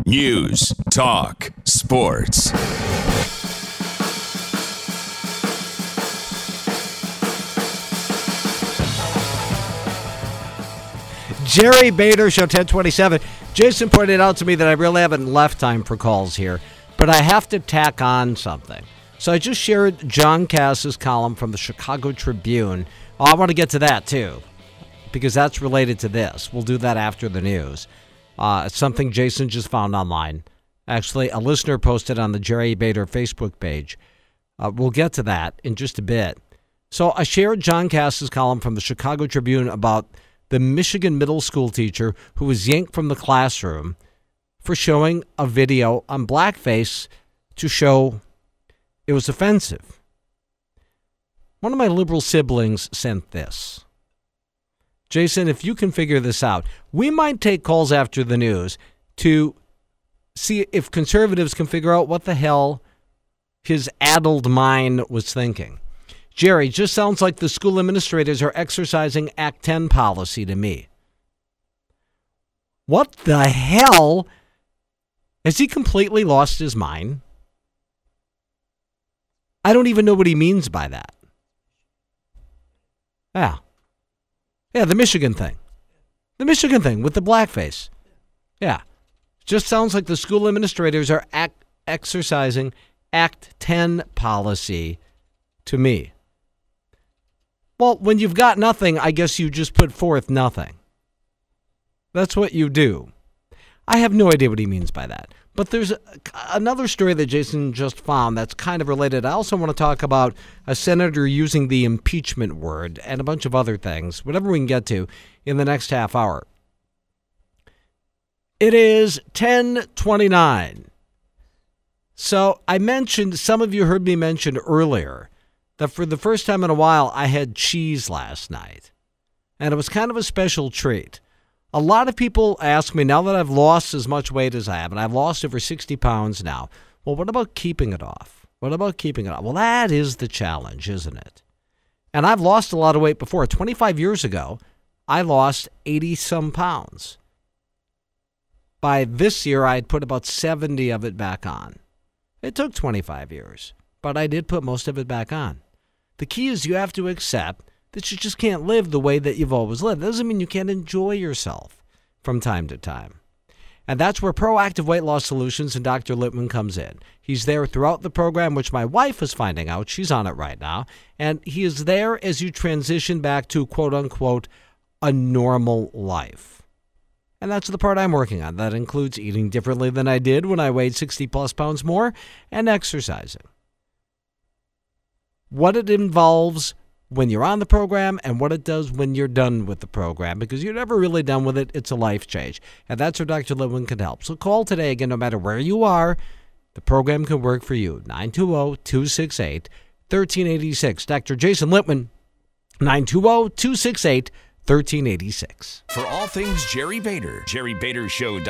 News, talk, sports. Jerry Bader, Show 1027. Jason pointed out to me that I really haven't left time for calls here, but I have to tack on something. So I just shared John Cass's column from the Chicago Tribune. Oh, I want to get to that, too, because that's related to this. We'll do that after the news. It's something Jason just found online. Actually, a listener posted on the Jerry Bader Facebook page. We'll get to that in just a bit. So I shared John Cass's column from the Chicago Tribune about the Michigan middle school teacher who was yanked from the classroom for showing a video on blackface to show it was offensive. One of my liberal siblings sent this. Jason, if you can figure this out, we might take calls after the news to see if conservatives can figure out what the hell his addled mind was thinking. Jerry, just sounds like the school administrators are exercising Act 10 policy to me. What the hell? Has he completely lost his mind? I don't even know what he means by that. Yeah, the Michigan thing. The Michigan thing with the blackface. Yeah. Just sounds like the school administrators are exercising Act 10 policy to me. Well, when you've got nothing, I guess you just put forth nothing. That's what you do. I have no idea what he means by that. But there's another story that Jason just found that's kind of related. I also want to talk about a senator using the impeachment word and a bunch of other things, whatever we can get to, in the next half hour. It is 10:29. So I mentioned, some of you heard me mention earlier, that for the first time in a while, I had cheese last night. And it was kind of a special treat. A lot of people ask me, now that I've lost as much weight as I have, and I've lost over 60 pounds now, well, what about keeping it off? What about keeping it off? Well, that is the challenge, isn't it? And I've lost a lot of weight before. 25 years ago, I lost 80-some pounds. By this year, I had put about 70 of it back on. It took 25 years, but I did put most of it back on. The key is you have to accept that you just can't live the way that you've always lived. That doesn't mean you can't enjoy yourself from time to time. And that's where Proactive Weight Loss Solutions and Dr. Littman comes in. He's there throughout the program, which my wife is finding out. She's on it right now. And he is there as you transition back to, quote unquote, a normal life. And that's the part I'm working on. That includes eating differently than I did when I weighed 60 plus pounds more and exercising. What it involves when you're on the program and what it does when you're done with the program, because you're never really done with it. It's a life change. And that's where Dr. Littman can help. So call today. Again, no matter where you are, the program can work for you. 920-268-1386. Dr. Jason Littman, 920-268-1386. For all things Jerry Bader, Show.